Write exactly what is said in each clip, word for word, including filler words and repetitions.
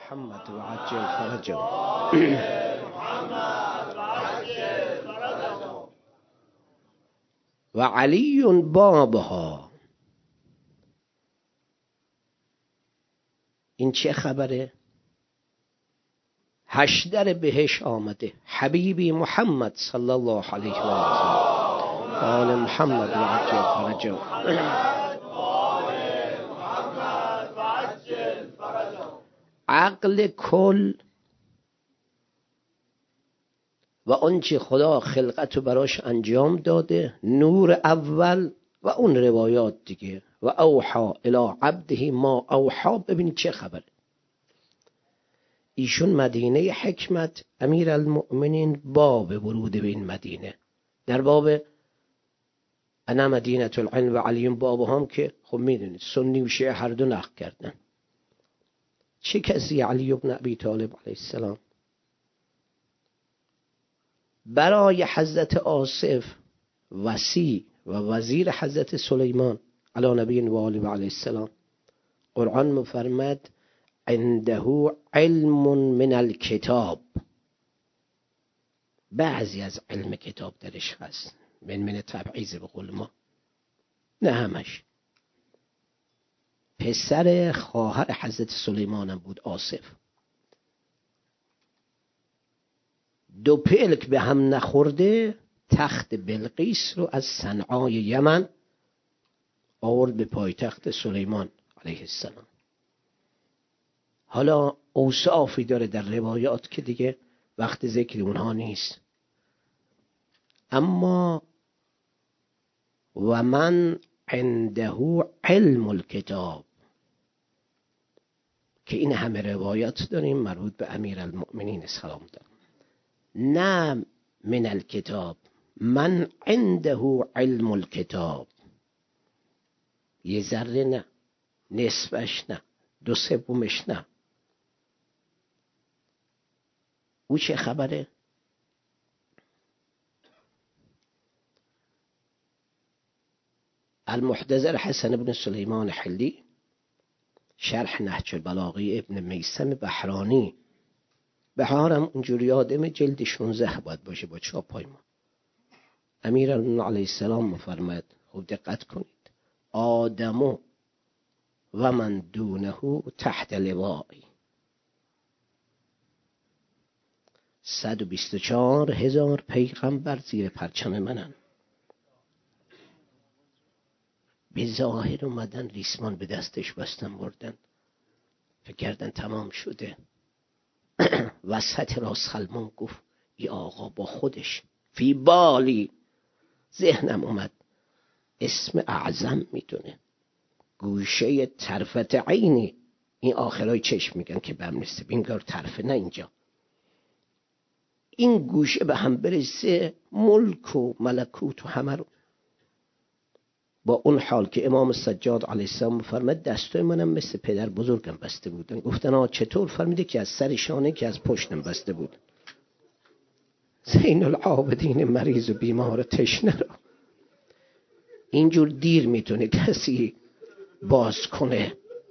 محمد و عجل فرجه و علی بابها. این چه خبره؟ هشدر بهش آمده حبیبی محمد صلی الله علیه و آله آل محمد و عجل فرجه. عقل کل و آنچه خدا خلقت رو براش انجام داده، نور اول و اون روایات دیگه، و اوحا الی عبده ما اوحا. ببین چه خبره. ایشون مدینه حکمت، امیر المؤمنین باب ورود به این مدینه، در باب انا مدینه العلم و علی باب هم که خب میدونید سنی و شیعه هر دو نقل کردن. چه کسی علی بن ابی طالب علیه السلام برای حضرت آصف وصی و وزیر حضرت سلیمان علی نبی و آله و علیه السلام، قرآن مفرماد عنده علم من الکتاب. بعضی از علم کتاب درش هست، من من تبعیض به قول ما، نه همش. پسر خواهر حضرت سلیمان هم بود آصف. دو پلک به هم نخورده تخت بلقیس رو از صنعای یمن آورد به پایتخت سلیمان علیه السلام. حالا اوصافی داره در روایات که دیگه وقت ذکر اونها نیست، اما و من عنده علم الکتاب، که این همه روایات داریم مربوط به امیر المؤمنین سلام دارم. نه من الکتاب، من عنده علم الکتاب. یه ذره نه، نصفش نه، دو سومش نه. او چه خبره؟ المحتضر حسن بن سلیمان حلی، شرح نهج البلاغه ابن میثم بحرانی، بهارم اونجوری آدم جلد شانزده باید باشه با چاپای ما. امیر علیه السلام مفرماد، خوب دقت کنید، آدمو و من دونه تحت لوایی. صد و بیست و چهار هزار پیغمبر زیر پرچم منن. به ظاهر اومدن ریسمان به دستش بستن بردن، فکر کردن تمام شده. وسط راس سلمان گفت ای آقا با خودش فی بالی، ذهنم اومد اسم اعظم میدونه، گوشه طرفت عینی. این آخرای چشم میگن که بهم نسته، بینگار طرفه نه اینجا. این گوشه به هم برسه ملک و ملکوت و همه رو. با اون حال که امام سجاد علیه السلام فرمود دستای منم مثل پدر بزرگم بسته بودن. گفتن آه چطور؟ فرمیده که از سر شانه که از پشتم بسته بود. زین العابدین مریض و بیمار تشنه رو اینجور دیر میتونه کسی باز کنه.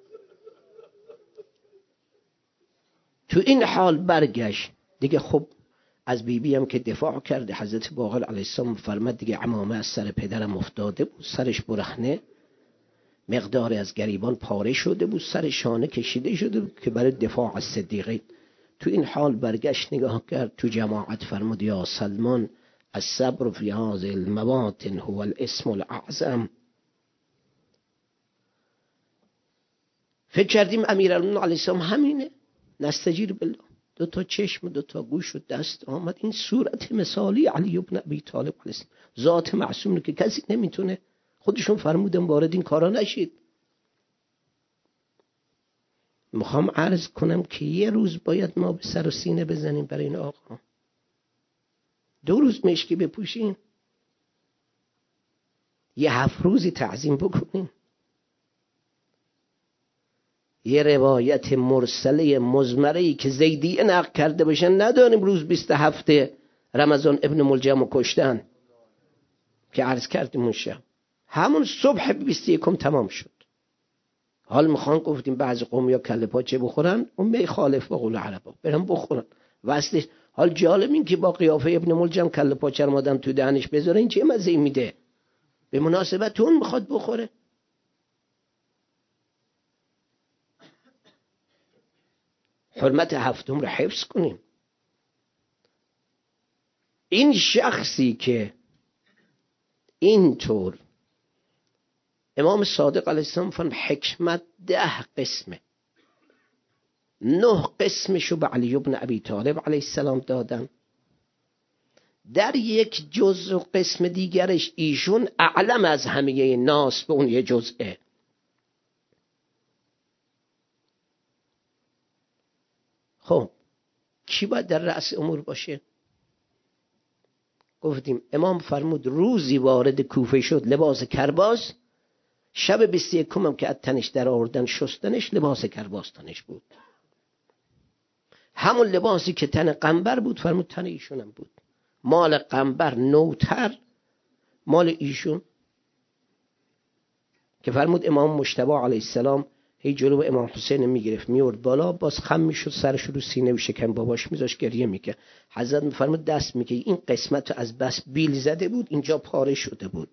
تو این حال برگشت دیگه. خب از بی بی هم که دفاع کرده، حضرت باقر علیه السلام فرمود دیگه عمامه از سر پدرم افتاده بود، سرش برهنه، مقدار از گریبان پاره شده بود، سر شانه کشیده شده بود که برای دفاع از صدیقین. تو این حال برگشت نگاه کرد تو جماعت، فرمود یا سلمان الصبر فی هذه المواطن هو الاسم الاعظم. فکر کردیم امیرالمومنین علیه السلام همینه، نستجیر بالله، دو تا چشم، دو تا گوش و دست آمد. این صورت مثالی علی بن ابی طالب علیه السلام، ذات معصوم که کسی نمیتونه. خودشون فرمودن وارد این کارا نشید. میخوام عرض کنم که یه روز باید ما به سر و سینه بزنیم برای این آقا، دو روز مشکی بپوشیم، یه هفت روزی تعظیم بکنیم. یه روایت مرسله مزمره‌ای که زیدیه نقل کرده باشن نداریم. روز بیست و هفت رمضان ابن ملجم رو کشتن که عرض کردیم اون شب، همون صبح بیست و یکم تمام شد. حال میخوان گفتیم بعضی قوم یا کله پاچه بخورن اون می خالف با قول عربا برن بخورن واسه حال جالب این که با قیافه ابن ملجم کله پاچه رو مادم تو دهنش بذاره این چه مزه میده به مناسبت اون میخواد بخوره. حرمت هفتم رو حفظ کنیم. این شخصی که اینطور امام صادق علیه السلام فرم حکمت ده قسمه، نه قسمشو به علی بن ابی طالب علیه السلام دادن، در یک جزء و قسم دیگرش ایشون اعلم از همه ناس به اون یه جزءه. خب کی باید در رأس امور باشه؟ گفتیم امام فرمود روزی وارد کوفه شد لباس کرباس، شب بیست و یکم هم که از تنش در آوردن شستنش لباس کرباس تنش بود، همون لباسی که تن قنبر بود فرمود تن ایشونم بود. مال قنبر نوتر، مال ایشون که فرمود امام مجتبی علیه السلام هی جلو امام حسین میگرفت میورد بالا، باز خم میشد سرش رو سینه و شکم باباش میذاش گریه میکرد. حضرت میفرمود دست میگه این قسمت از بس بیل زده بود اینجا پاره شده بود.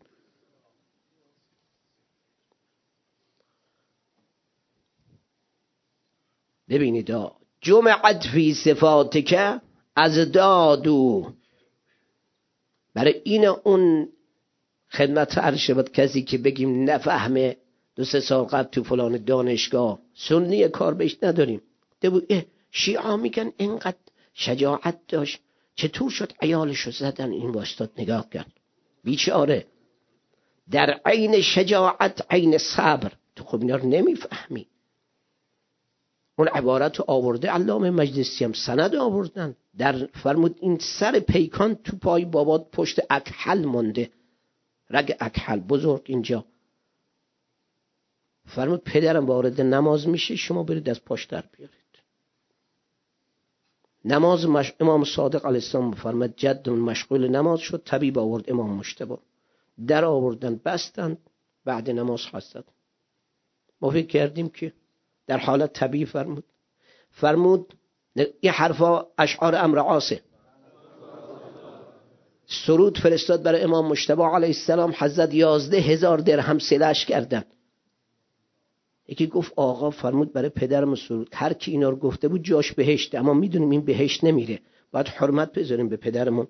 ببینید جمعت فی صفات که از دادو، برای این اون خدمت عرض شد کسی که بگیم نفهمه دو سه سال قبل تو فلان دانشگاه سنی کار بهش نداریم ده شیعه میگن اینقدر شجاعت داشت چطور شد عیالشو زدن، این واسطات نگاه کرد بیچاره در عین شجاعت عین صبر. تو خب اینا رو نمیفهمی. اون عبارت رو آورده علامه مجلسی هم سند آوردن در فرمود این سر پیکان تو پای بابات پشت اکحل مونده، رگ اکحل بزرگ اینجا. فرمود پدرم وارد نماز میشه شما برید از پاش در بیارید. نماز مش... امام صادق علیه السلام فرمود جد مشغول نماز شد، طبیب آورد امام مجتبی در آوردن بستن، بعد نماز خواستن. ما فکر کردیم که در حالت طبیعی فرمود فرمود این حرفا اشعار امر عاصه سرود فرستاد برای امام مجتبی علیه السلام. حضرت یازده هزار درهم سلش کردن. یکی گفت آقا فرمود برای پدرم سرود، هر کی اینا رو گفته بود جاش بهشت، اما میدونیم این بهشت نمیره، باید حرمت بذاریم به پدرمون.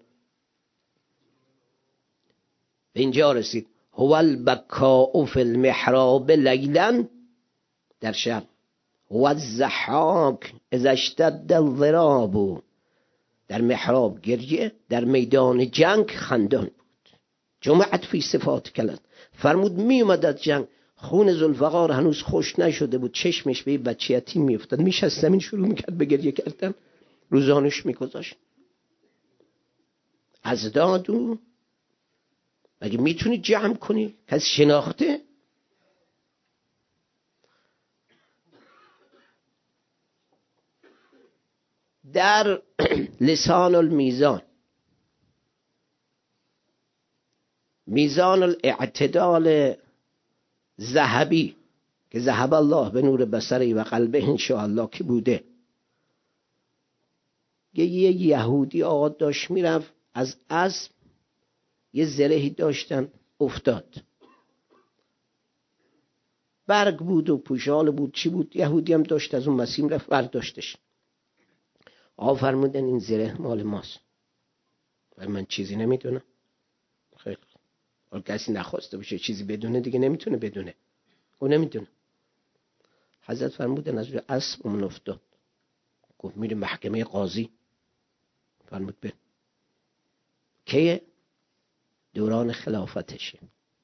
به اینجا رسید هو البکاء فی المحراب لیلا، در شب هو الضحاک اذا اشتد الضراب، در محراب گریه، در میدان جنگ خندان بود. جمعت فی صفات کلت فرمود می اومد از جنگ خون ذوالفقار هنوز خوش نشده بود، چشمش به بچه یتیم میافتاد، میشه از زمین شروع میکرد به گریه کردن، روزانش میگذاشت. از دادو مگه میتونی جمع کنی کسی شناخته؟ در لسان المیزان، میزان الاعتدال ذهبی که ذهب الله به نور بصری و قلبه انشاءالله که بوده، یه یهودی آقا داشت میرفت از اسب یه زرهی داشتن افتاد، برگ بود و پوشال بود چی بود، یهودی هم داشت از اون مسیم رفت برداشتش. آقا فرمودن این زره مال ماست. و من چیزی نمیدونم. خیلی خوب، کسی نخواسته باشه چیزی بدونه دیگه نمیتونه بدونه، او نمیدونه. حضرت فرمودن از روی اسب اون افتاد. گفت میره محکمه قاضی. فرمود بر که دوران خلافتشه،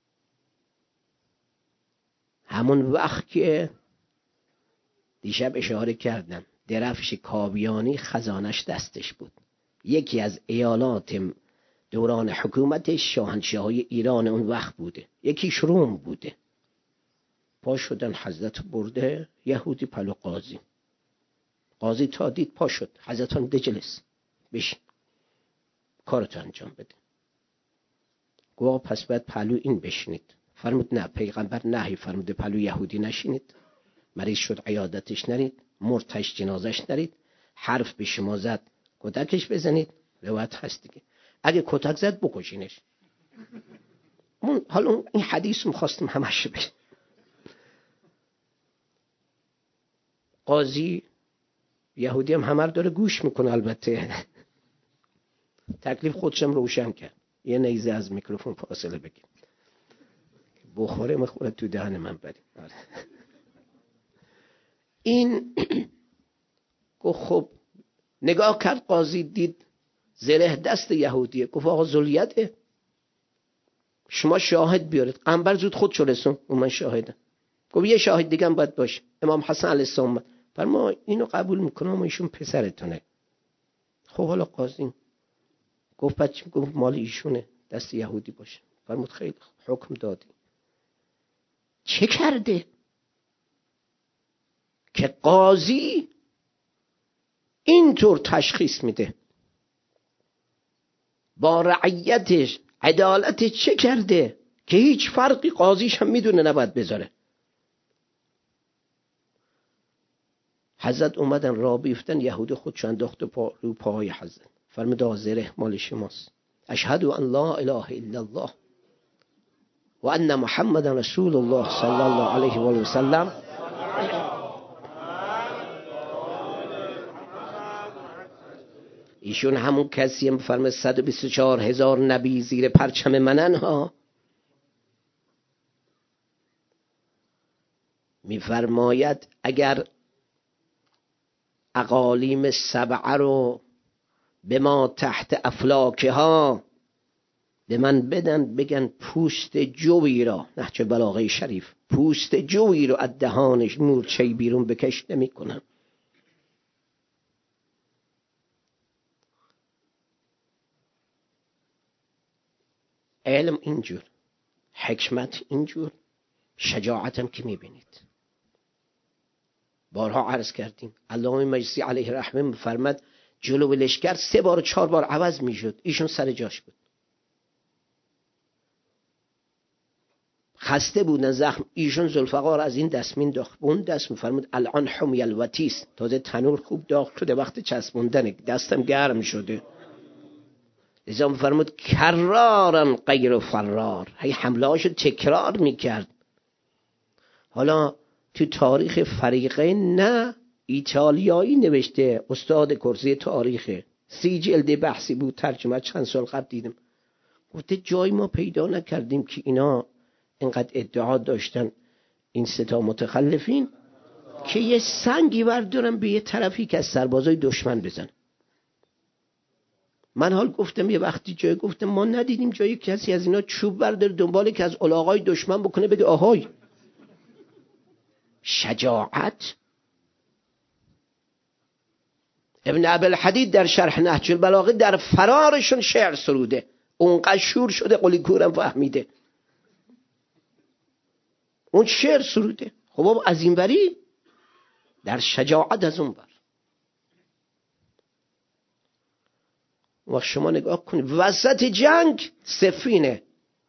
همون وقت که دیشب اشاره کردم درفش کاویانی خزانش دستش بود، یکی از ایالات دوران حکومت شاهنشاهی ایران اون وقت بوده، یکیش روم بوده. پا شدن حضرت برده یهودی پلو قاضی، قاضی تا دید پا شد، حضرت هم دجلس بشین کارتو انجام بده. گفت پس باید پلو این بشینید. فرمود نه، پیغمبر نهی فرموده پلو یهودی نشینید. مریض شد عیادتش نرید، مرتش جنازش نرید، حرف به شما زد کتکش بزنید. روایت هست دیگه، اگه کتک زد بکشینش. حالا این حدیث رو خواستم همش بگم. قاضی یهودی هم همه رو داره گوش میکنه، البته تکلیف خودشم روشن کرد. یه نیزه از میکروفون فاصله بگیر، بخوره مخوره تو دهن من بریم. این گفت خب نگاه کرد قاضی، دید زره دست یهودیه، گفت آقا ذلیته، شما شاهد بیارید. قنبر زود خود شو رسون و من شاهدم. گفت یه شاهد دیگه هم باید باشه. امام حسن علیه السلام فرما اینو قبول میکنم و ایشون پسرتونه. خب حالا قاضی گفت بچه، گفت مال ایشونه، دست یهودی باشه. فرمود خیلی حکم دادی. چه کرده که قاضی اینطور تشخیص میده؟ با رعیتش عدالتش چه کرده که هیچ فرقی قاضیش هم میدونه نباید بذاره. حضرت اومدن را بیفتن، یهودی خودش انداخت پا رو پاهای حضرت. فرمود زره مال شماست. اشهد ان لا اله الا الله و ان محمد رسول الله صلی الله علیه و آله و سلم. ایشون همون کسی هم فرمود صد و بیست و چهار هزار نبی زیر پرچم منن ها. میفرماید اگر اقالیم سبعه رو به ما تحت افلاکه ها به من بدن، بگن پوست جوی را، نهج بلاغه شریف، پوست جوی رو از دهانش مورچه بیرون بکش نمی کنم. علم اینجور، حکمت اینجور، شجاعتم که میبینید. بارها عرض کردیم علامه مجلسی علیه رحمه فرمد جلو لشکر سه بار چهار بار عوض میشد، ایشون سر جاش بود. خسته بودن، زخم، ایشون ذوالفقار از این دست مینداخت اون دست، میفرمود الان حمی الوتیس، تازه تنور خوب داغ شده وقت چسبوندن، دستم گرم شده. لذا میفرمود کرارن غیر فرار، هی حملهاشو تکرار میکرد. حالا تو تاریخ فریقین نه ایتالیایی نوشته، استاد کرسی تاریخه، سی جلد بحثی بود، ترجمه چند سال قبل دیدم. گفته جای ما پیدا نکردیم که اینا اینقدر ادعا داشتن این سه تا متخلفین که یه سنگی بردارن به یه طرفی که از سربازای دشمن بزن. من حال گفتم یه وقتی جای گفتم ما ندیدیم جایی کسی از اینا چوب برداره دنباله که از الاغای دشمن بکنه بگه آهای. شجاعت. ابن ابوالحدید در شرح نهج البلاغه در فرارشون شعر سروده، اونقدر شور شده قلی کورم فهمیده، اون شعر سروده. خب بابا از این بری در شجاعت از اون بر. وقت شما نگاه کنید وسط جنگ سفینه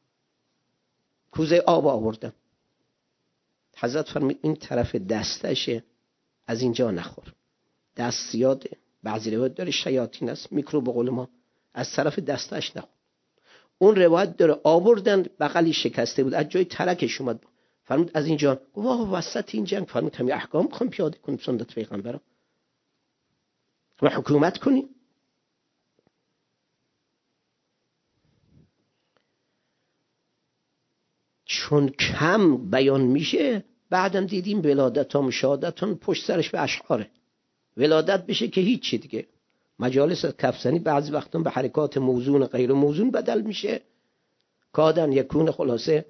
کوزه آب آوردن، حضرت فرمید این طرف دستشه از اینجا نخور، دست زیاده، بعضی روایت داره شیاطین است، میکروب به قول ما، از طرف دستش نخور. اون روایت داره آوردن بغلی شکسته بود، از جای ترکش اومد، فرمود از اینجا. گفت آقا وسط این جنگ فرمود همین احکام میخوام پیاده کنیم سنت پیغمبرم و حکومت کنیم. چون کم بیان میشه، بعدم دیدیم ولادتان شهادتان پشت سرش به اشعاره. ولادت بشه که هیچی دیگه، مجالس کفزنی بعضی وقتا به حرکات موزون غیر موزون بدل میشه، کادن یکون. خلاصه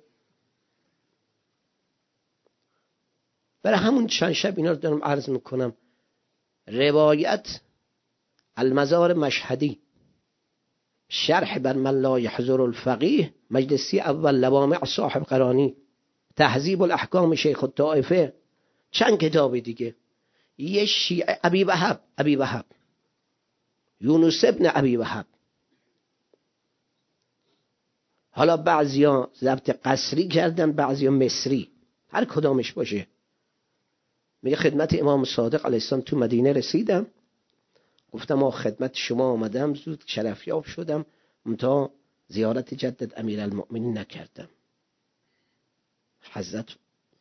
برای همون چند شب اینا رو دارم عرض میکنم. روایت المزار مشهدی، شرح بر من لا یحضر الفقیه، مجلسی اول، لوامع صاحب قرانی، تهذیب الاحکام شیخ الطائفه، چند کتاب دیگه. یه شیعه ابی وهب، ابی وهب یونس ابن ابی وهب، حالا بعضیا ضبط قصری کردن بعضیا مصری، هر کدامش باشه. میگه خدمت امام صادق علیه السلام تو مدینه رسیدم، گفتم ما خدمت شما آمدم، زود شرفیاب شدم، تا زیارت جدد امیرالمؤمنین نکردم. حضرت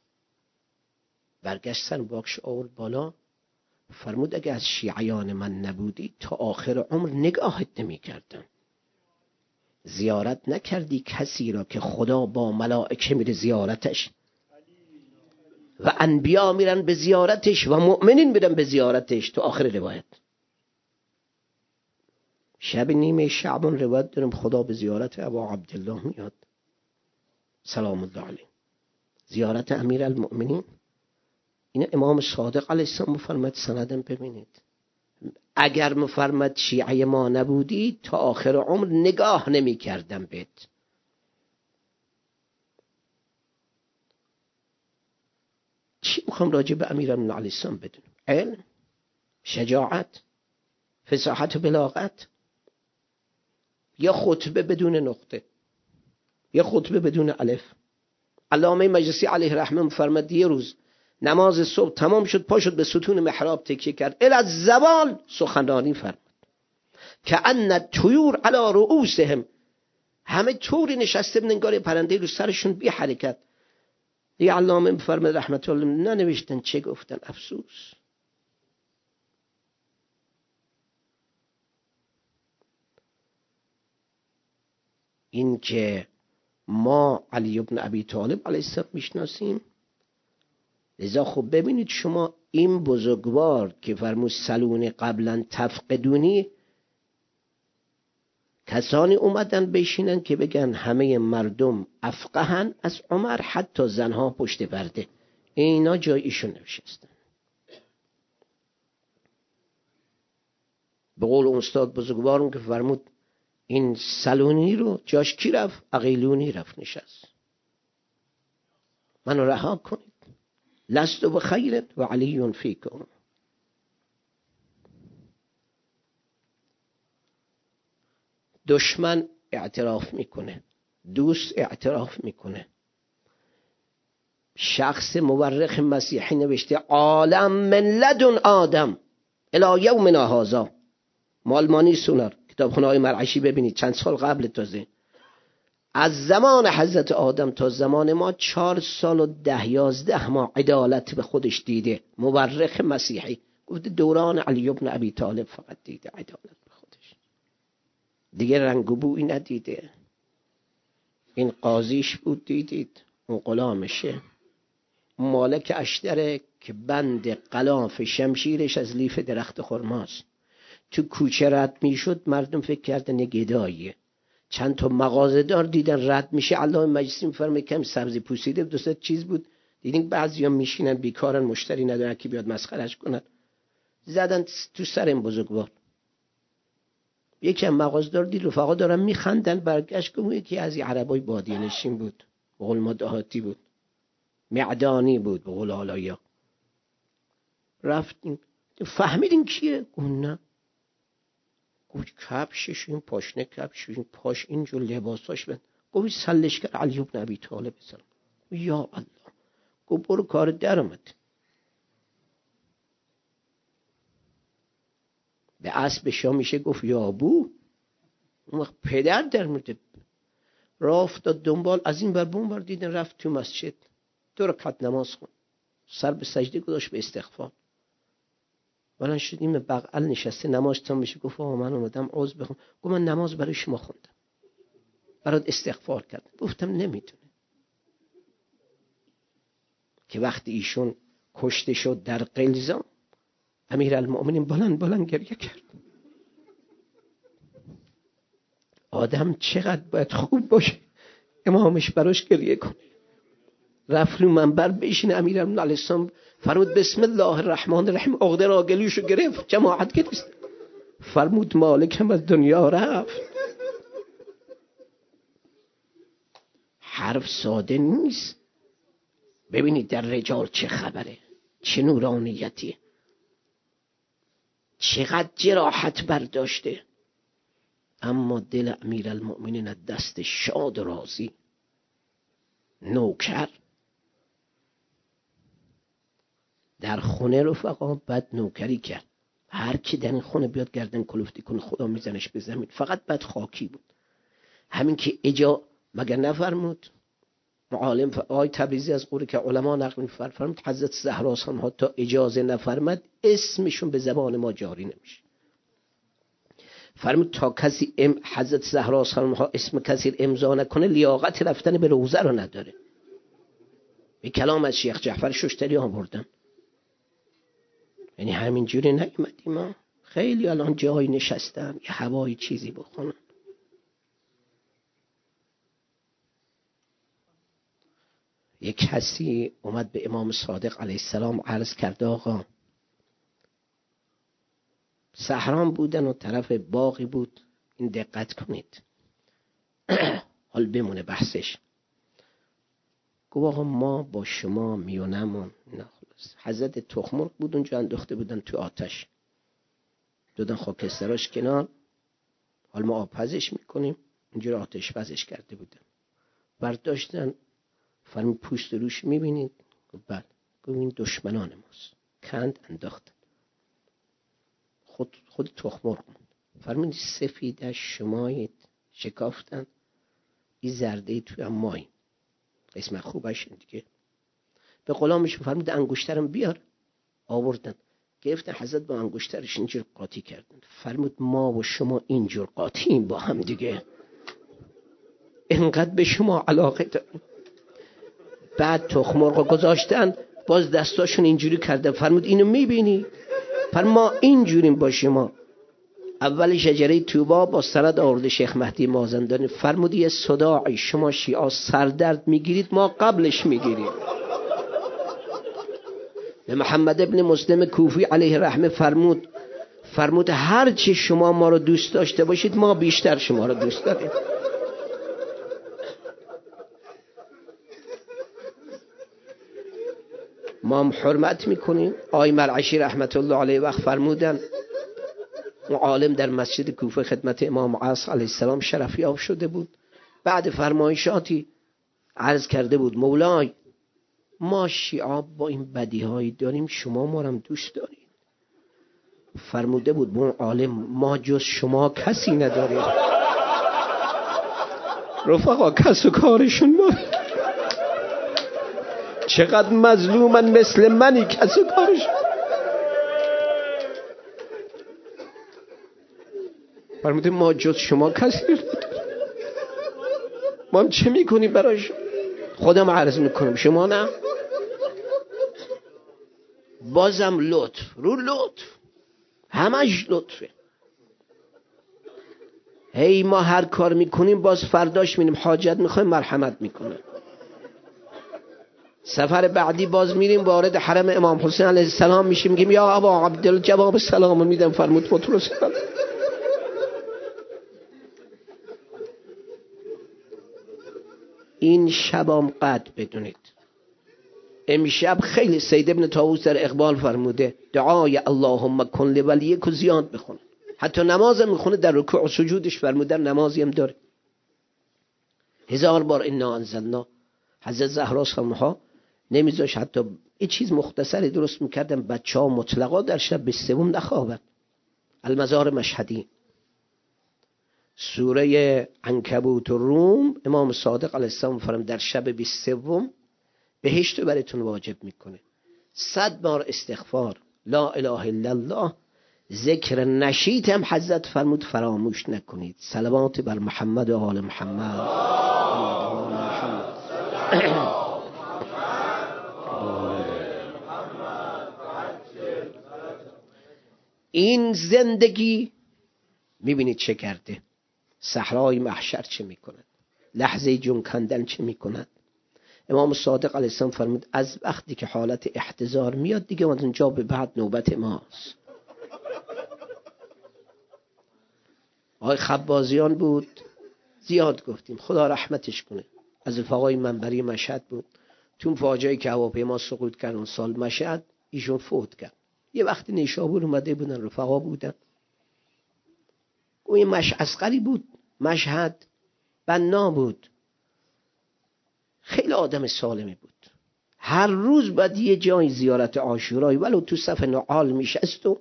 برگشتن باکش آورد بالا، فرمود اگه از شیعیان من نبودی تا آخر عمر نگاهت نمی کردم. زیارت نکردی کسی را که خدا با ملائکه میره زیارتش و انبیا میرن به زیارتش و مؤمنین میرن به زیارتش. تو آخر روایت شب نیمه شعبان روایت دارم خدا به زیارت ابا عبدالله میاد سلام الله علیه، زیارت امیرالمؤمنین. این امام صادق علیه السلام مفرمد سندم ببینید، اگر مفرمد شیعه ما نبودی تا آخر عمر نگاه نمی کردم بهت. چی میخوام راجع به امیرالمؤمنین علیه السلام بدونم؟ علم، شجاعت، فصاحت و بلاغت، یا خطبه بدون نقطه، یا خطبه بدون الف. علامه مجلسی علیه رحمه مفرمد یه روز نماز صبح تمام شد، پا شد به ستون محراب تکیه کرد، الی الزوال سخنرانی فرمود که ان الطیور علی رؤوسهم، همه طوری نشسته بودن انگار پرنده رو سرشون بی حرکت. دیگه علامه مفرمد رحمت الله ننوشتن چه گفتن، افسوس. این که ما علی ابن ابی طالب علیه السلام میشناسیم، لذا خب ببینید شما این بزرگوار که فرمود سلون قبلا تفقدونی، کسانی اومدن بشینن که بگن همه مردم افقهن از عمر، حتی زنها پشت پرده، اینا جای ایشون نشستن. به قول استاد بزرگوارم که فرمود این سلونی رو جاش کی رفت؟ عقیلونی رفت نشست. منو رها کنید، لست بخیر و علی فیکم. دشمن اعتراف میکنه، دوست اعتراف میکنه. شخص مورخ مسیحی نوشته عالم من لدن آدم الی یومنا هذا، مالمانی سونر کتابخانه‌های مرعشی ببینید چند سال قبل، تازه از زمان حضرت آدم تا زمان ما چهار سال و ده یازده ماه عدالت به خودش دیده. مورخ مسیحی گفته دوران علی ابن ابی طالب فقط دیده عدالت به خودش، دیگه رنگ و بویی ندیده. این قاضیش بود دیدید، اون غلامشه، مالک اشتره که بند غلاف شمشیرش از لیف درخت خرماست. تو کوچه رد میشد مردم فکر کردن گداییه. چند تا مغازه‌دار دیدن رد میشه، علامه مجلسی میفرمه کم سبزی پوسیده دو سه چیز بود، دیدین بعضیا میشینن بیکارن مشتری ندارن که بیاد مسخرهش کنن، زدن تو سر این بزرگوار. یکی از مغازه‌دار دید رفقا دارن میخندن، برگشت گفت یکی از این عربای بادیه نشین بود، به قول ما دهاتی بود، معدانی بود به قول آلایا. رفتیم فهمیدین کیه؟ گفت نه. گفت کفشش، این پاشنه کفش، این پاش، اینجور لباساش بند. گفت سلشگر علی ابن ابی طالب سلام. یا الله. گفت برو کار در اومد. به اسب شاه میشه گفت یا ابو، اون وقت پدر در میده. راه افتاد دنبال، از این بر بون بر دیدن، رفت تو مسجد دو رکعت نماز خون، سر به سجده گذاشت به استغفار. من شدیم بغل نشسته نماز تام میشه، گفت آقا من اومدم عذر بخوام. گفت من نماز برای شما خوندم، برات استغفار کردم. گفتم نمیتونه که وقتی ایشون کشته شد در قلزم، امیرالمؤمنین بلند بلند گریه کرد. آدم چقدر باید خوب باشه امامش براش گریه کنه. رفت رو منبر بشین، امیرالمؤمنین علیه السلام فرمود بسم الله الرحمن الرحیم، عقده را گلوشو گرفت، جماعت گرفت، فرمود مالکم از دنیا رفت. حرف ساده نیست. ببینید در رجال چه خبره، چه نورانیتی، چقدر جراحت برداشته، اما دل امیرالمؤمنین از دست شاد و راضی. نوکر در خونه رفقا بعد نوکری کرد. هر کی در این خونه بیاد گردن کلفتی کنه خدا میزنش به زمین. فقط بعد خاکی بود. همین که اجا مگر نفرمود معالم آقای تبریزی از قوری که علما نقل می‌فرمود حضرت زهرا هم تا اجازه نفرمد اسمشون به زبان ما جاری نمیشه. فرمود تا کسی ام حضرت زهرا ها اسم کسی امضا نکنه لیاقت رفتن به روزه رو نداره. به کلام از شیخ جعفر ششتری آوردن. یعنی همینجوری نیومدیم ما. خیلی الان جای نشستن یه هوای چیزی بخونن. یک کسی اومد به امام صادق علیه السلام عرض کرد آقا صحرام بودن و طرف باغی بود، این دقت کنید حال بمونه بحثش. گفت آقا ما با شما میونمون نه خلاص حضرت تخمرغ بود اونجا انداخته بودن تو آتش، دادن خاکستراش کنار، حال ما آب پزش میکنیم اینجور آتش پزش کرده بودن، برداشتن فرمی پوست روش میبینید. بله. گفت این دشمنان ماست. کند انداختن. خود خود تخمرغ فرمود سفیدش شمایید شکافتن، این زرده توی هم مایی اسم خوبش دیگه. به غلامش فرمود انگشترم بیار، آوردن گرفتن حضرت با انگشترش اینجور قاطی کردن. فرمود ما و شما اینجور قاطیم با هم دیگه، اینقدر به شما علاقه داریم. بعد تخمرغ گذاشتن باز دستاشون اینجوری کرده. فرمود اینو میبینی؟ پر ما اینجوریم با شما. اول شجره توبا با سند آورده شیخ مهدی مازندرانی. فرمود یه صداعی شما شیعه سردرد میگیرید ما قبلش میگیریم. به محمد ابن مسلم کوفی علیه رحمه فرمود فرمود هر چی شما ما رو دوست داشته باشید ما بیشتر شما رو دوست داریم. ما هم حرمت میکنیم. آقای مرعشی رحمت الله علیه وقت فرمودن عالم در مسجد کوفه خدمت امام عصر علیه السلام شرفیاب شده بود. بعد فرمایشاتی عرض کرده بود مولای ما شیعه با این بدی هایی داریم شما ما هم دوست داریم. فرموده بود اون عالم ما جز شما کسی نداریم. رفقا کس و کارشون ما چقدر مظلومن مثل منی کس و کارشون. فرموده ما جز شما کسی نداریم. ما هم چه میکنیم براش؟ خودم عرض میکنم شما نه. بازم لطف رو لطف همش لطفه. هی ما هر کار میکنیم باز فرداش میریم حاجت میخوایم مرحمت میکنه. سفر بعدی باز میریم وارد حرم امام حسین علیه السلام میشیم میگیم یا ابا عبدالله جواب سلام میدم. فرمود مطلوب سلام. این شبام قد بدونید امشب خیلی سید ابن طاووس در اقبال فرموده دعای اللهم کن لولیک و زیاد بخونه. حتی نماز میخونه در رکوع و سجودش فرموده نمازی هم داره هزار بار انا انزلنا. حضرت زهرا ها نمیذاش حتی یه چیز مختصری درست میکردن بچه ها مطلقا در شب به سوم نخوابن. المزار مشهدی سوره عنکبوت و روم امام صادق علیه السلام فرمود در شب بیست و سوم بهشت براتون واجب میکنه. صد بار استغفار لا اله الا الله ذکر نشیط هم حضرت فرمود فراموش نکنید. صلوات بر محمد و آل محمد. این زندگی میبینید چه کرده. صحرای محشر چه میکند، لحظه جون کندن چه میکند. امام صادق علیه السلام فرمود از وقتی که حالت احتضار میاد دیگه از اونجا به بعد نوبت ماست. آقای خبازیان بود زیاد گفتیم خدا رحمتش کنه. از رفقای منبری مشهد بود. تو فاجعه‌ای که هواپیما سقوط کرد اون سال مشهد ایشون فوت کرد. یه وقتی نیشابور اومده بودن رفقا بودن. اون مش اصغری بود مشهد بنا بود. خیلی آدم سالمی بود. هر روز باید یه جای زیارت عاشورایی ولو تو صف نعال میشست و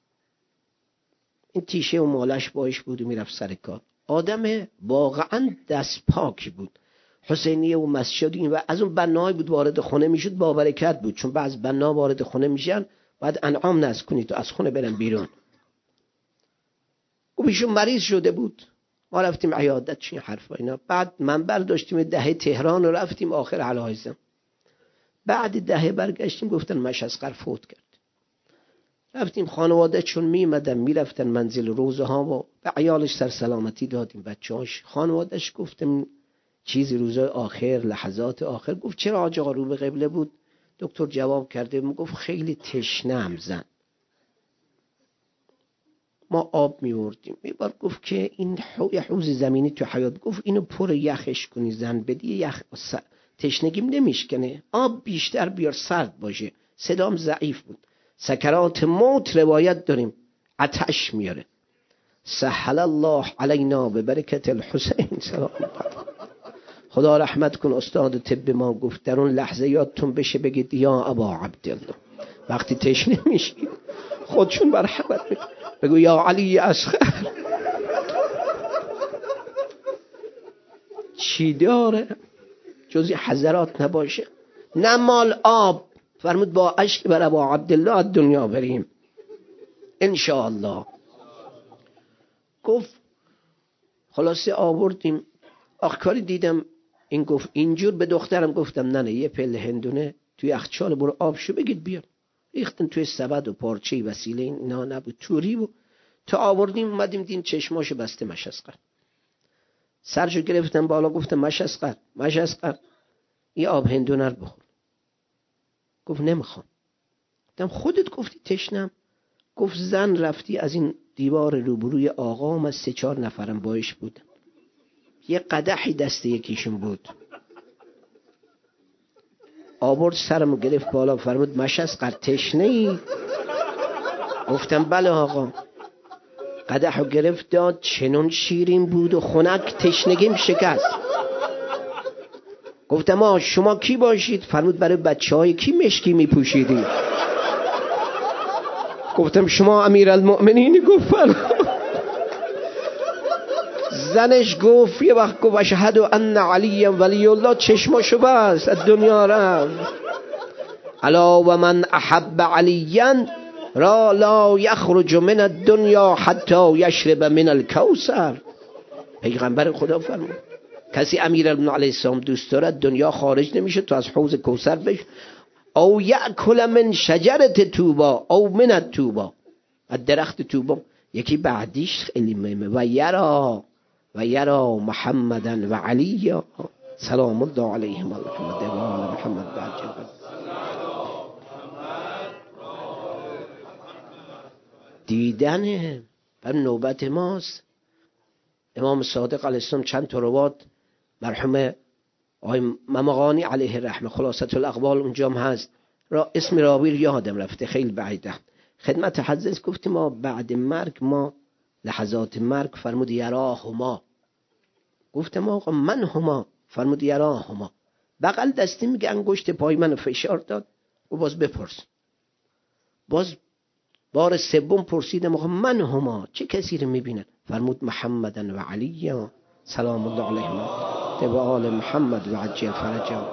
این تیشه و مالش باش بود و میرفت سر کار. آدم واقعا دست پاکی بود. حسینیه و مسجد و از اون بناهای بود وارد خونه میشد با برکت بود، چون بعض بنا وارد خونه میشن بعد انعام نذر کنید تو از خونه برن بیرون. و بیشون مریض شده بود، ما رفتیم عیادت چین حرفا اینا. بعد من برداشتیم دهه تهران و رفتیم آخر علایزم. بعد دهه برگشتیم گفتن مشاسقر فوت کرد. رفتیم خانواده چون میمدن میرفتن منزل روزه ها و به عیالش سر سلامتی دادیم بچه‌هاش. خانوادهش گفتم چیزی روزه آخر لحظات آخر. گفت چرا حاج آقا رو به قبله بود؟ دکتر جواب کرده گفت خیلی تشنم زن، ما آب میوردیم. یه بار گفت که این حوض زمینی تو حیاط، گفت اینو پر یخش کنی زن بدی یخ تشنگیم نمیشکنه، آب بیشتر بیار سرد باشه. صدام ضعیف بود. سکرات موت روایت داریم آتش میاره. سهل الله علینا به برکت الحسین سلام الله. خدا رحمت کن استاد طب ما گفت در اون لحظه یادتون بشه بگید یا ابا عبدالله. وقتی تشنه میشید خودشون مرحمت میکن بگو یا علی اصغر. چی داره جزی حضرات نباشه؟ نه مال آب. فرمود با اشک بر ابا عبدالله از دنیا بریم انشاءالله. گفت خلاصه آوردیم. آخ کاری دیدم این گفت اینجور به دخترم گفتم نه نه یه پله هندونه توی یخچال برو آب شو بگید بیار. ریختن توی سبد و پارچه وسیله اینا نبود توری و تا آوردیم اومدیم دیم چشماشو بسته مشاسقر. سرشو گرفتم بالا گفتم مشاسقر مشاسقر این آب هندونه رو بخور. گفت نمیخوام. گفتم خودت گفتی تشنم. گفت زن رفتی از این دیوار روبروی آقام از سه چهار نفرم باش بودم، یه قدحی دست یکیشون بود، آورد سرمو گرفت بالا فرمود مشاسقر تشنه ای؟ گفتم بله آقا. قدحو گرفت داد چنون شیرین بود و خنک تشنگیم شکست. گفتم آه شما کی باشید؟ فرمود برای بچه های کی مشکی میپوشیدی؟ گفتم شما امیرالمؤمنینی؟ گفت زنش گفت یه وقت گفت اشهد ان علی ولی الله چشماشو بست از دنیا رفت. الا و من احب علیاً را لا یخرج من الدنیا حتی یشرب من الکوثر. پیغمبر خدا فرمود کسی امیرالمؤمنین علیه السلام دوست دارد دنیا خارج نمیشه تو از حوض کوثر بش او یأکل من شجرت توبا او من التوبا، از درخت توبا. یکی بعدیش خیلی مهمه و یرا و یرا محمدن و علی سلام الله علیهم و محمد و آل محمد بعد. دیدنه بر نوبت ماست. امام صادق علیه السلام چند تا روات مرحوم آقای ممقانی علیه الرحمه خلاصه الاقوال اونجا هم هست، را اسم راوی یادم رفته خیلی بعیده. خدمت حضرت گفتیم ما بعد مرگ ما لحظات مرگ فرمود یراهما. گفتم آقا من هما؟ فرمود یراهما. بغل دستی میگه انگشت پای منو فشار داد و باز بپرس. باز بار سوم پرسیدم آقا من هما چه کسی رو میبینن؟ فرمود محمدن و علی سلام الله علیهم و آل محمد و عجل فرجهم.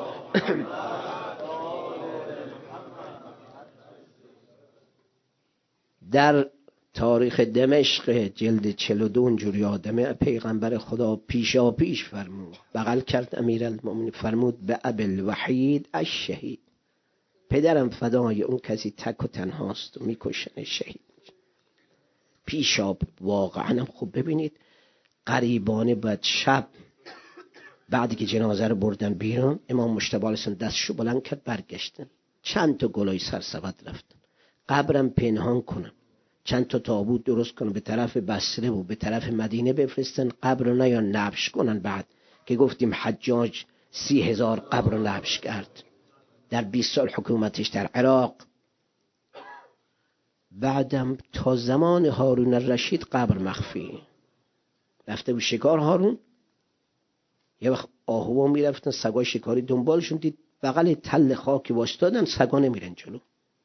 در تاریخ دمشق جلد چهل و دو اونجوری آدمه پیغمبر خدا پیشا پیش فرمود بغل کرد امیرالمؤمنین فرمود به ابل وحید الشهید، پدرم فدای اون کسی تک و تنهاست و میکشن شهید پیشا. واقعا هم خوب ببینید قریبانه بعد شب بعدی که جنازه رو بردن بیرون امام مجتبی علیه السلام دستشو بلند کرد برگشتن چند تا گلای سرسبد رفتن قبرم پنهان کنن چند تا تابوت درست کنن به طرف بصره و به طرف مدینه بفرستن قبر رو نیان نبش کنن. بعد که گفتیم حجاج سی هزار قبر رو نبش کرد در بیست سال حکومتش در عراق. بعدم تا زمان هارون الرشید قبر مخفی رفته بود شکار. هارون یه وقت آهوها میرفتن سگای شکاری دنبالشون دید بغل تل خاکی واسطادن، سگا نمیرن جلو.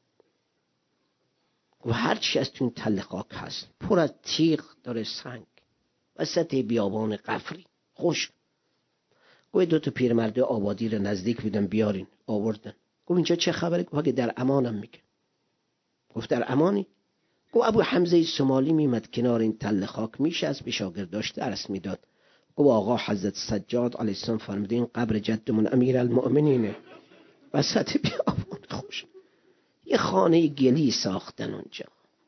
و هر چی از تو این تل خاک هست پر از تیغ داره، سنگ، وسط بیابان قفری خوش. گوی دو تا پیرمرد آبادی رو نزدیک بودن، بیارین. آوردن. گفت اینجا چه خبره؟ گفت اگه در امانم میگه. گفت در امانی؟ گفت ابو حمزه سومالی میمد کنار این تل خاک، میشه از به شاگرداش درس میداد. گفت آقا حضرت سجاد علیه السلام فرموده این قبر جدمون امیر المؤمنینه، وسط بیابان خوش. یه خانه گلی ساختن اونجا.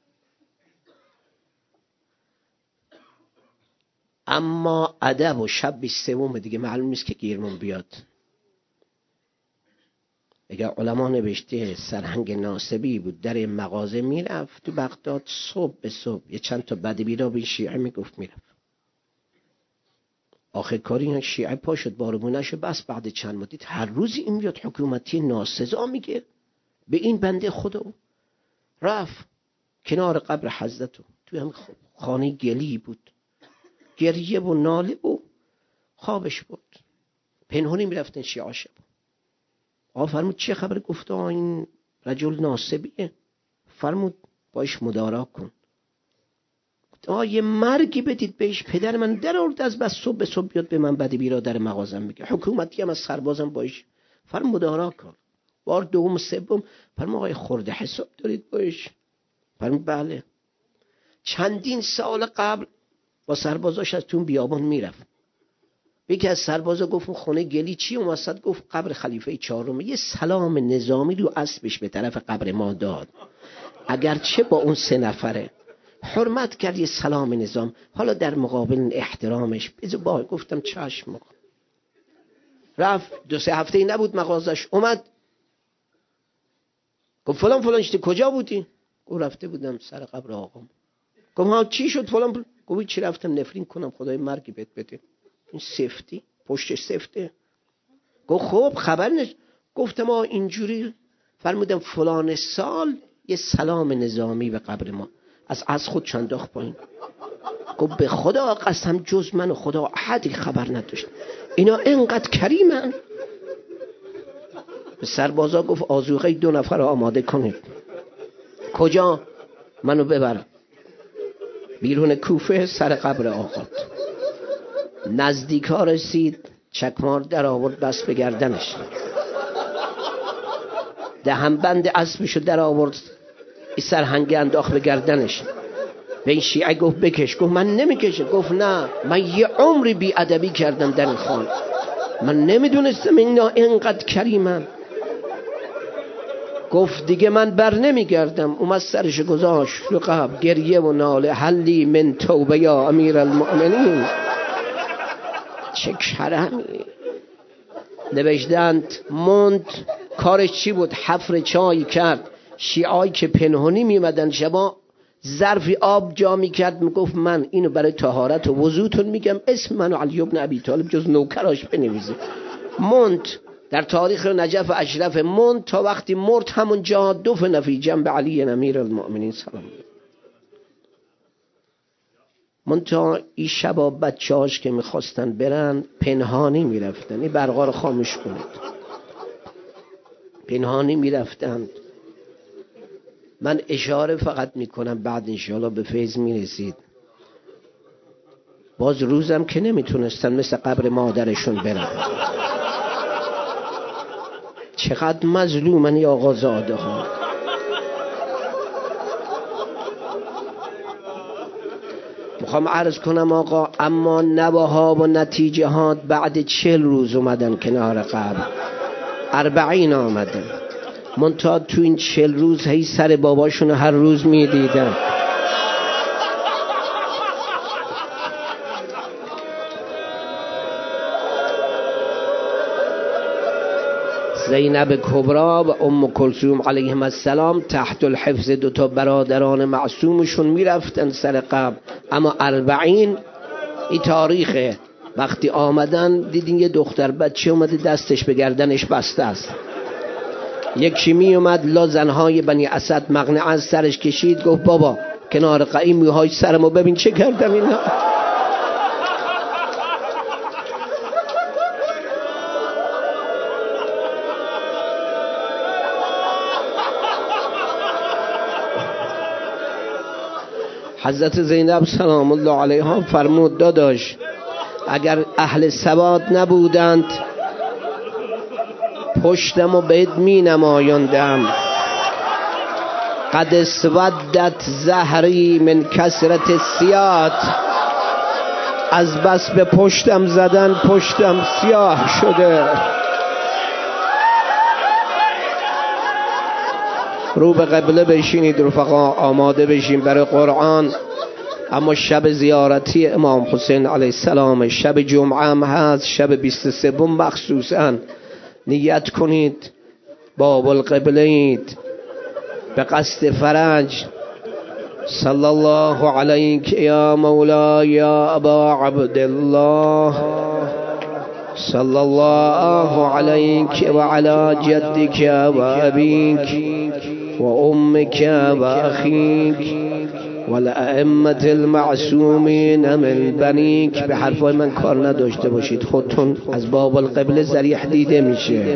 اما ادب و شب سوم دیگه معلوم نیست که گیرمون بیاد. اگر علما نوشته سرهنگ ناصبی بود در مغازه میرفت تو بغداد، صبح به صبح یه چند تا بدبیرا به شیعه میگفت میرفت. آخر کاری این شیعه پا شد بارمونش بس. بعد چند مدت هر روز این میاد حکومتی ناسزا میگه به این بنده خدا. رفت کنار قبر حضرتو، توی هم خانه گلی بود، گریه و ناله و خوابش بود. پنهونی میرفتن شیعه شب. آقا فرمود چه خبر؟ گفت این رجل ناصبیه. فرمود باش مدارا کن. آقا یه مرگی بدید بهش، پدر من در آورد از بس صبح به صبح بیاد به من بده بیرا در مغازم میگه، حکومتی هم از سربازم باش. فرمود مدارا کن. بار دوم سوم فرمود آقای خورده حساب دارید باش؟ فرمود بله. چندین سال قبل با سربازاش از تون بیابان میرفت. یکی از سربازا گفت خونه گلی چی؟ اون وسط گفت قبر خلیفه چهارم. یه سلام نظامی رو اسبش به طرف قبر ما داد، اگرچه با اون سه نفره حرمت کرد. یه سلام نظام، حالا در مقابل احترامش بذار با. گفتم چشم. رفت دو سه هفته ای نبود مغازش، اومد گفت فلان فلان چی کجا بودی؟ گفت رفته بودم سر قبر آقام. گفت ها چی شد فلان فلان؟ گفت چی رفتم نفرین کنم خدای مرگی بهت بده. این سفتی پشتش سفته. گفت خب خبر نش. گفتم ما اینجوری. فرمودم فلان سال یه سلام نظامی به قبر ما از از خود چنداخت پایین. گفت به خدا قسم جز من و خدا احدی خبر نداشت، اینا اینقدر کریمن. به سربازا گفت آذوقه دو نفر آماده کنید. کجا؟ منو ببر بیرون کوفه سر قبر آقات. نزدیک ها رسید، چکمار در آورد بس به گردنش، دهن بند اسبشو در آورد، این سرهنگ انداخت به گردنش. به این شیعه گفت بکش. گفت من نمیکشم. گفت نه من یه عمری بی ادبی کردم در این خانه، من نمیدونستم اینا اینقدر کریمن. گفت دیگه من بر نمیگردم. اومد سرش گذاشت رو قبر، گریه و ناله. حلی من توبه یا امیر المؤمنین. چه کرمی. نوشتند موند کارش چی بود؟ حفر چای کرد. شیعایی که پنهانی میمدن شبا ظرفی آب جا میکرد، میگفت من اینو برای طهارت و وضوتون میگم، اسم منو علی ابن ابی طالب جز نوکراش بنویسه. موند در تاریخ نجف اشرف موند تا وقتی مرد همون جا دفن فی جنب علی امیر المؤمنین سلام. منتها این شبا بچه‌هاش که میخواستن برن پنهانی میرفتن. این برقا رو خاموش کنید. پنهانی میرفتن. من اشاره فقط میکنم بعد انشاءالله به فیض میرسید. باز روزم که نمیتونستن مثل قبر مادرشون برن. چقدر مظلومن یا آقازاده ها. میخوام عرض کنم آقا، اما نواها و نتیجه ها بعد چهل روز اومدن کنار قبر، اربعین آمدن. منتها تو این چهل روز هی سر باباشون هر روز میدیدن. زینب کبرا و ام کلثوم علیهم السلام تحت الحفظ دو تا برادران معصومشون میرفتن سر قبر. اما اربعین این تاریخه. وقتی آمدن دیدین یه دختر بچه اومده دستش به گردنش بسته است. یکی می اومد لا زنهای بنی اسد مقنعه از سرش کشید، گفت بابا کنار قایم موهای سرمو ببین چه کردم اینا. حضرت زینب سلام الله علیها فرمود داداش اگر اهل ثبات نبودند پشتم و بهت می نمایاندم. قد اسودت زهری من کثرت السیات، از بس به پشتم زدن پشتم سیاه شده. رو به قبله بشینید رفقا، آماده بشین برای قرآن. اما شب زیارتی امام حسین علیه السلام، شب جمعه هم هست، شب بیست و سه مخصوصا نیت کنید باب القبله اید به قصد فرج. صلی الله علیک یا مولا یا ابا عبدالله، صلی الله علیک و علی جدک و ابیک و امک و اخیک و الائمة المعصومین من بنیک. به حرفای من کار نداشته باشید، خودتون از باب القبله ذریح دیده میشه.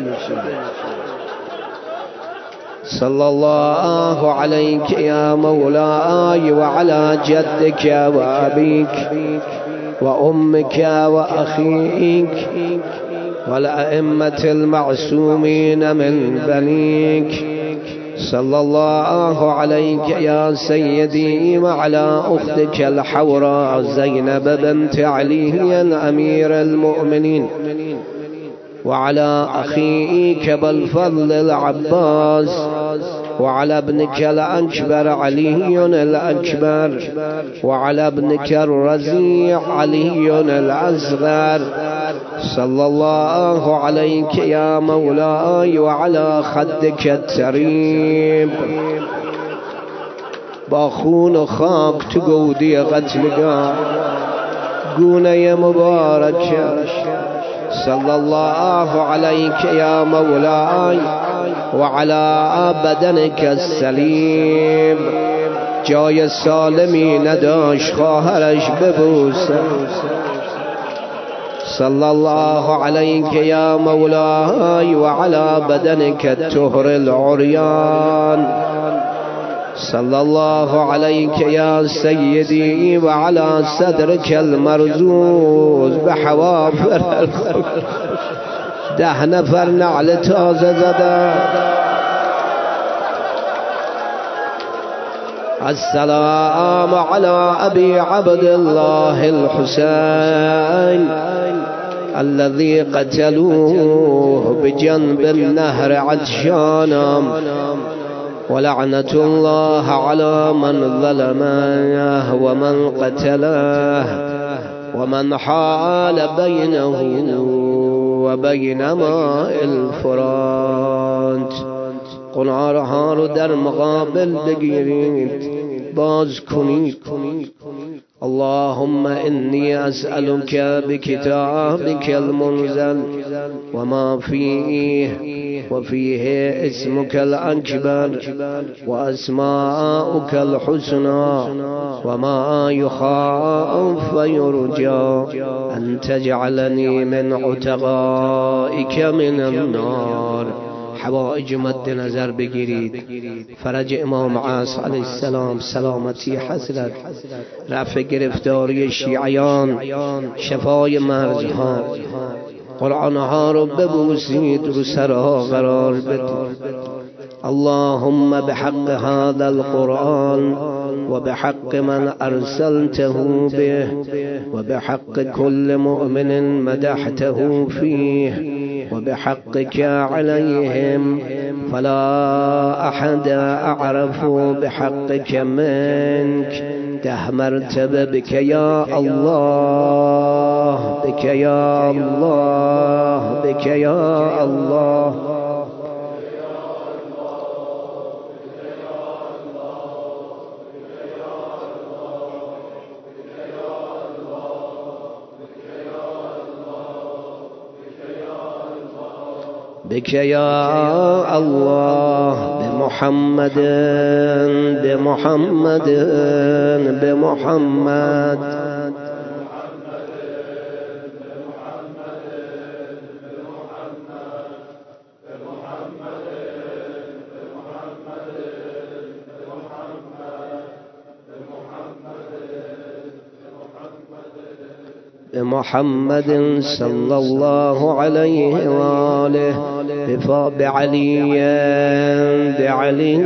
صلی الله علیک یا مولای و علی جدک و ابیک و امک و اخیک و الائمة المعصومین من بنیک. صلی الله علیک یا سیدی و علی اختک الحوراء زینب بنت علی امیر المؤمنین وعلى أخيك بالفضل العباس وعلى ابنك الأكبر علي الأكبر وعلى ابنك الرزيع علي الأصغر. صلى الله عليك يا مولاي وعلى خدك التريب. با خون و خاک تو گودی قتلگاه گونه مبارک. صلی الله علیک یا مولاي وعلى بدنك السلیم. جای سالمی نداشت خواهرش ببوسه. صلی الله علیک یا مولاي وعلى بدنك الطهر العریان. صلی الله علیک یا سیدی و علی صدرک المرزوز به حوافر الخلق. ده نفر نعل تازه زده. السلام علی ابی عبد الله الحسین الذي قتلوه بجنب النهر عطشانا ولعنة الله على من ظلمه ومن قتله ومن حال بينه وبين ماء الفرات. قنارها رو در مقابل بگیرید، باز کنید. اللهم إني أسألك بكتابك المنزل وما فيه وفيه اسمك الأكبر وأسماؤك الحسنى وما يخاف ويرجى أن تجعلني من عتقائك من النار. حوائج مد نظر بگیرید. فرج امام عصر علیه السلام، سلامتی حضرت، رفع گرفتاری شیعیان، شفای مرزها. قرآنها رو ببوسید، رو سرها قرار بدید. اللهم بحق هذا القرآن وبحق من أرسلته به وبحق كل مؤمن مدحته فيه وبحقك عليهم فلا أحد أعرف بحقك منك. ده مرتبة بك يا الله، بك يا الله، بك يا الله. بك يا الله بمحمد بمحمد بمحمد. بمحمد صلى الله عليه وآله بعلي بعلي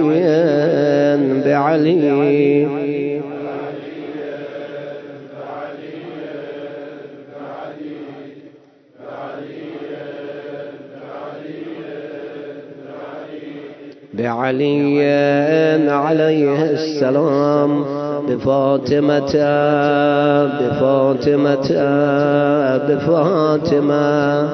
بعلي بعلي عليه السلام بفاطمة بفاطمة بفاطمة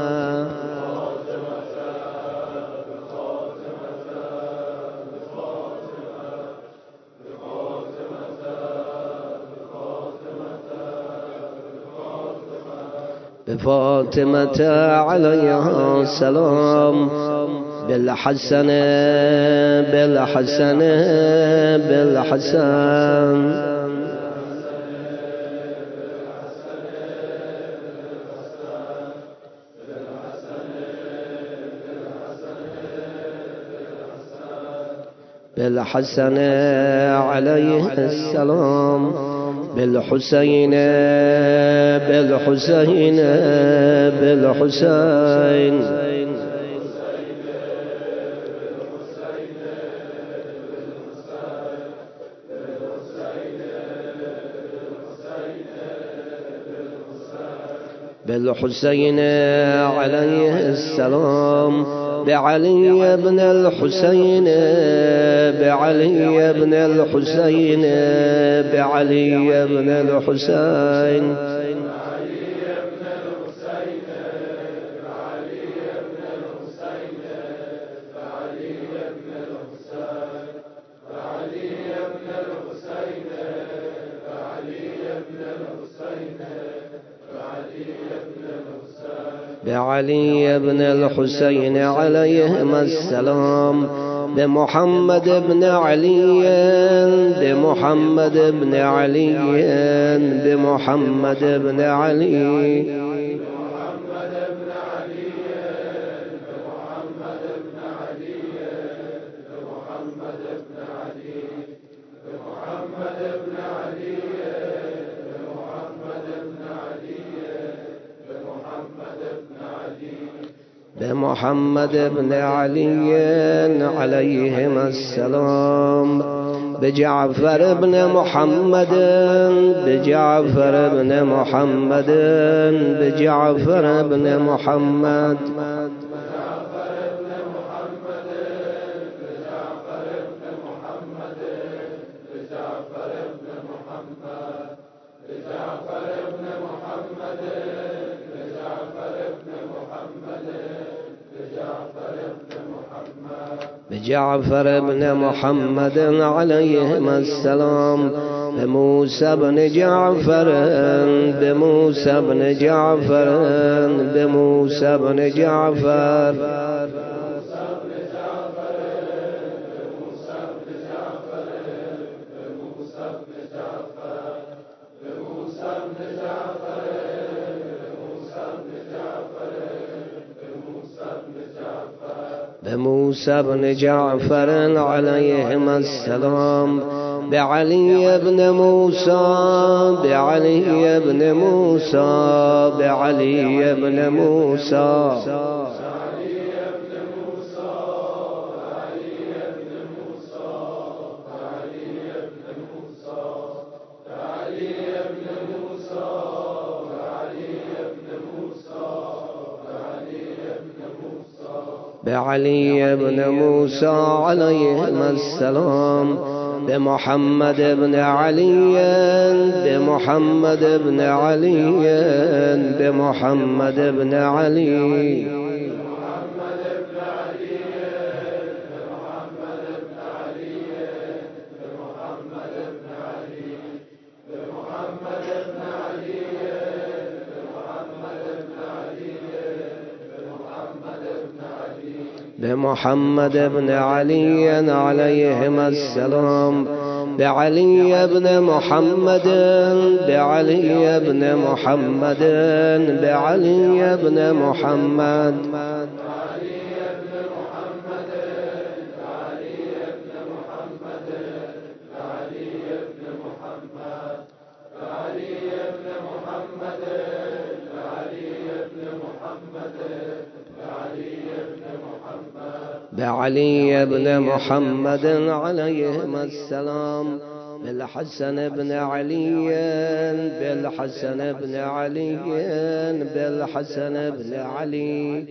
بفاطمة عليها السلام بالحسن بالحسن بالحسن بالحسن عليه السلام بالحسين بالحسين بالحسين بالحسين عليه السلام بعلي بن الحسين بعلي بن الحسين بعلي بن الحسين بعلي بن الحسين عليهما السلام بمحمد بن علي بمحمد بن علي بمحمد بن علي بمحمد بن علي عليهما السلام بجعفر بن محمد بجعفر بن محمد بجعفر بن محمد بجعفر بن محمد عليهما السلام بموسى بن جعفر بموسى بن جعفر بموسى بن جعفر بموسى بن جعفر عليهما السلام بعلي بن موسى بعلي بن موسى بعلي بن موسى بعلي بن موسى عليهما السلام بمحمد بن علي بمحمد بن علي بمحمد بن علي بمحمد بن علي عليهما السلام بعلي بن محمد بعلي بن محمد بعلي بن محمد بعلي بن محمد عليهما السلام، بالحسن بن علي، بالحسن بن علي، بالحسن بن علي،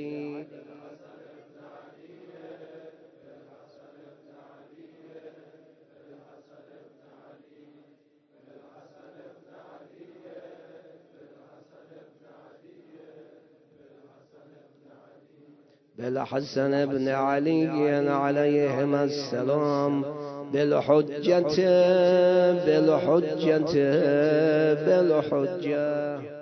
بالحسن بن علي عليهما السلام، بالحجة بالحجة بالحجة